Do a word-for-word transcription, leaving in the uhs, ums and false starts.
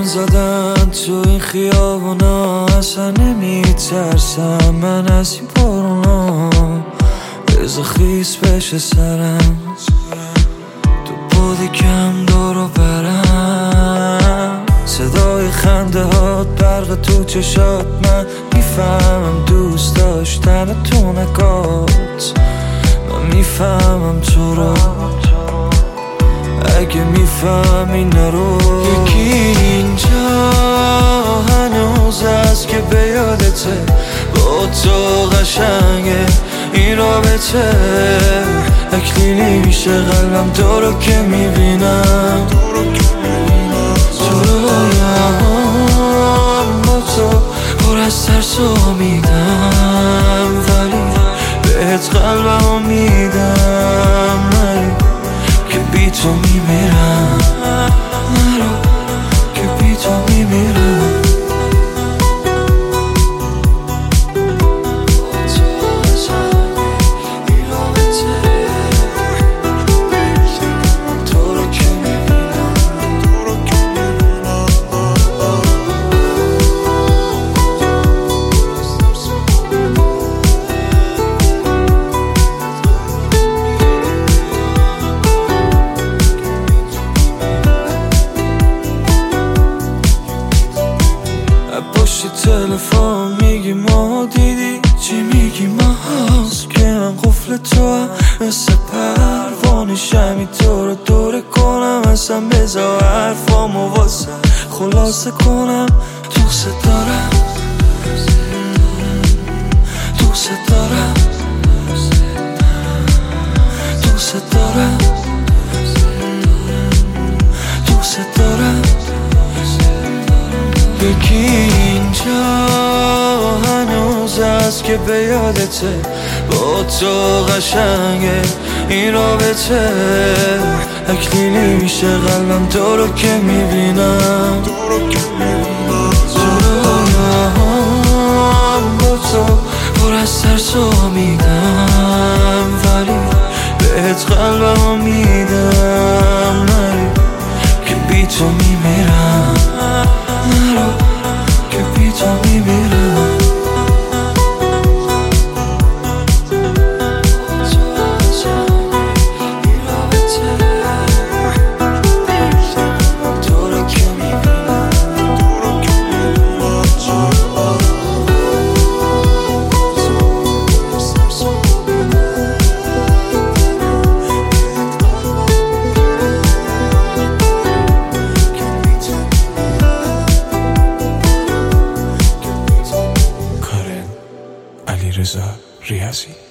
زدن تو این خیابونا، اصلا نمیترسم من از این بارونا. بذار خیس بشه سرم، تو بودی کم دارو برم. صدای خنده هات برق تو چشات، من میفهمم دوست داشتن تو نگات. من میفهمم تو رو، اگه میفهمی نرو. یکی اینجا هنوز هست که به یادته، با تو قشنگه این رابطه. اکلیلی میشه قلبم تو رو که میبینم. تو رویام با تو پر از ترس و میدم، ولی بهت قلبم میدم. ولی که بی تو میمیرم، نرو که بی تو میمیرم. پشت تلفن میگی ما دیدی چی، میگی ما هست که من قفل تو هم مثل پروانش همی تو رو دوره کنم. اصلا بذار حرفامو واسه خلاصه کنم. دوست دارم، دوست دارم، دوست دارم، دوست دارم. یکی اینجا هنوز هست که به یادته، با تو قشنگه این رابطه. اکلیلی میشه قلبم تو رو که میبینم. تو رویام با تو پر از ترس و میدم، ولی بهت قلبم میدم. ولی که بی تو میمیرم، نرو که بی تو میمیرم. علیرضا ریاضی.